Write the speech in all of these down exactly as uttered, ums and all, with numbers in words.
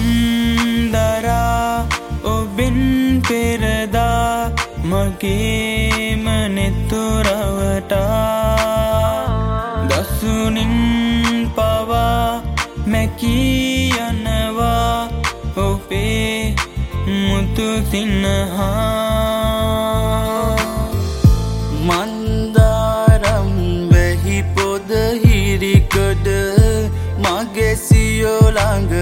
මන්දරා ඔබෙන් පෙරදා මගේම නෙතුරවටා දසුනින් පවා මැකී යනවා ඔබේ මුතු සිනහා මන්දාරම් වැහි පොද හිරිකඩ මගේ සියෝ ළඟ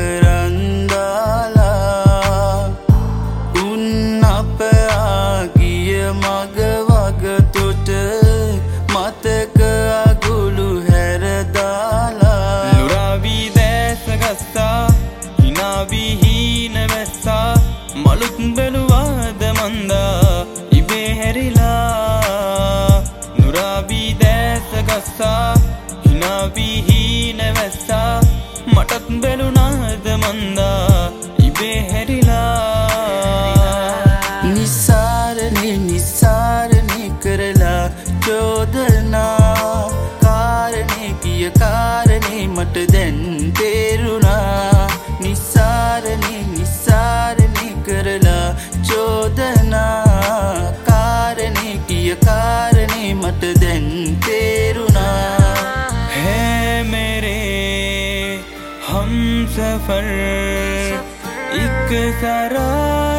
රන්දාලා උන් අප ආගිය මග වගතොට මතක අගුළු හැරදාලා ලුරාවී දැස ගස්සා හිනාවී හීන වැස්සා මලුත් බැලුවාද මන්දා ඉබේ හැරිලා නුරාවී දැස ගස්සා හිනාවී හීන වැස්සා මටත් බැලුනාද මන්දා ඉබේ හැරිලා නිසාරනේ නිසාරනේ කරලා චෝදනා කාරණේ කිය කාරණේ මට දැන් තේරුණා නිසාරනේ නිසාරනේ කරලා චෝදනා කාරණේ කිය කාරණේ මට දැන් තේරුණා है मेरे हम सफर एक सारा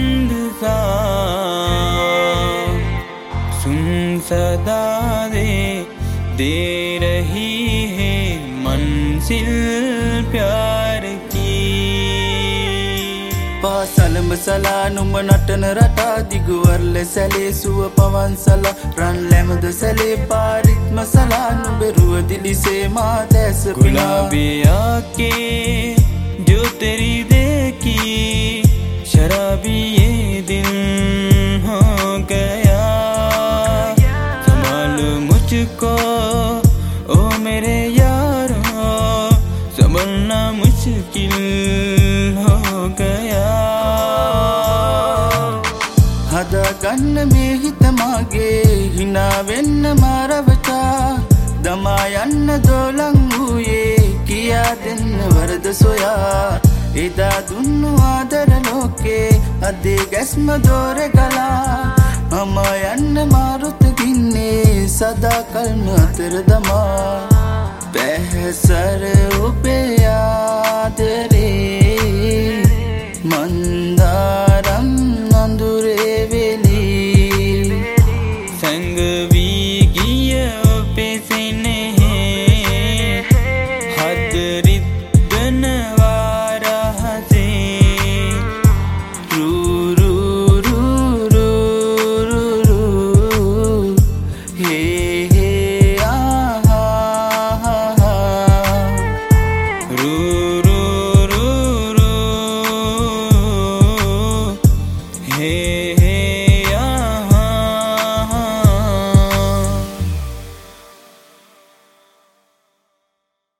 इंतजार सुन सदा दे दे रही है मंजिल प्यार की පාසලම සලා නුඹ නටන රටා දිගුවර්ල සැලේ සුව පවන් සලා රන් ලැමද සැලේ පාරිත්ම සලා නුඹ රුව දිලිසේ මා දැස गुलाबी आँखें जो तेरी देखी शराबी ये दिल हो गया संभालो मुझको ओ मेरे यारो संभलना मुश्किल हो गया හදා ගන්න මේ හිත මාගේ හිනා වෙන්න මාරවටා දමා යන්න දෝලන් වූයේ කියා දෙන්න වරද සොයා එදා දුන්නු ආදර ලෝකේ අදේ ගැස්ම දෝර ගලා මම යන්න මාරුත ගින්නේ සදා කල්ම අතර දමා පැහැසර ඔබේ ආදර